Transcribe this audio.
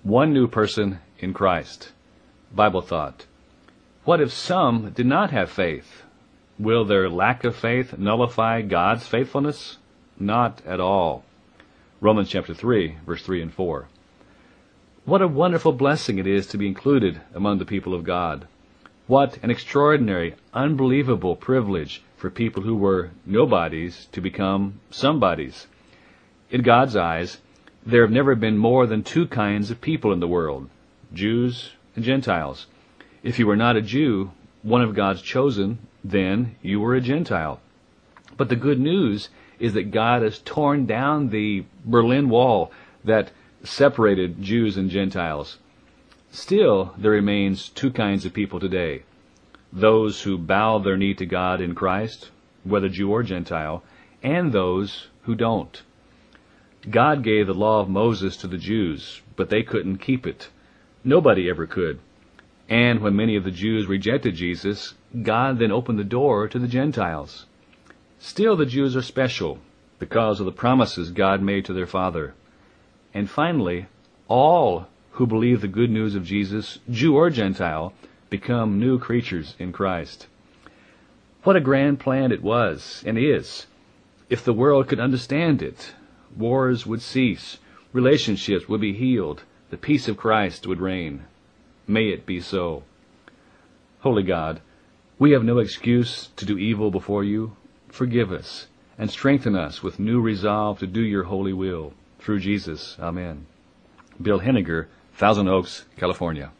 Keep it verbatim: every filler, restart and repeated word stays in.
One new person in Christ. Bible thought. What if some did not have faith? Will their lack of faith nullify God's faithfulness? Not at all. Romans chapter three, verse three and four. What a wonderful blessing it is to be included among the people of God. What an extraordinary, unbelievable privilege for people who were nobodies to become somebodies. In God's eyes, there have never been more than two kinds of people in the world, Jews and Gentiles. If you were not a Jew, one of God's chosen, then you were a Gentile. But the good news is that God has torn down the Berlin Wall that separated Jews and Gentiles. Still, there remains two kinds of people today. Those who bow their knee to God in Christ, whether Jew or Gentile, and those who don't. God gave the law of Moses to the Jews, but they couldn't keep it. Nobody ever could. And when many of the Jews rejected Jesus, God then opened the door to the Gentiles. Still, the Jews are special because of the promises God made to their father. And finally, all who believe the good news of Jesus, Jew or Gentile, become new creatures in Christ. What a grand plan it was and is. If the world could understand it, wars would cease, relationships would be healed, the peace of Christ would reign. May it be so. Holy God, we have no excuse to do evil before you. Forgive us and strengthen us with new resolve to do your holy will. Through Jesus. Amen. Bill Henniger, Thousand Oaks, California.